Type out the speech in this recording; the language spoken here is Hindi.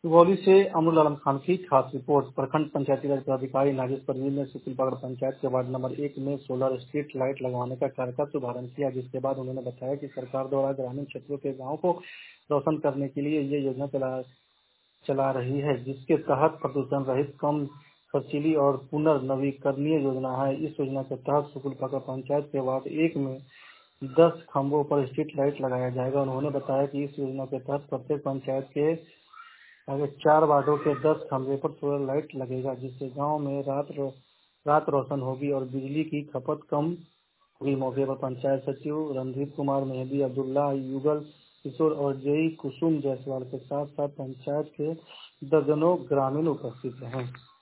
सुगौली से अमरुल आलम खान की खास रिपोर्ट। प्रखंड पंचायती राज पदाधिकारी नाजिस परवीन ने सुखीलपागड़ पंचायत के वार्ड नंबर 1 में सोलर स्ट्रीट लाइट लगवाने का कार्य का शुभारंभ किया, जिसके बाद उन्होंने बताया कि सरकार द्वारा ग्रामीण क्षेत्रों के गांवों को रोशन करने के लिए ये योजना चला रही है, जिसके तहत प्रदूषण रहित, कम खर्चीली और पुनर्नवीकरणीय योजना है। इस योजना के तहत सुखीलपागड़ पंचायत के वार्ड 1 में 10 खंभों पर स्ट्रीट लाइट लगाया जाएगा। उन्होंने बताया कि इस योजना के तहत प्रत्येक पंचायत के आगे 4 वार्डों के 10 खंभे पर सोलर लाइट लगेगा, जिससे गांव में रात रोशन होगी और बिजली की खपत कम होगी। मौके पर पंचायत सचिव रणधीर कुमार मेहदी, अब्दुल्ला, युगल किशोर और जेई कुसुम जायसवाल के साथ साथ पंचायत के दर्जनों ग्रामीण उपस्थित हैं।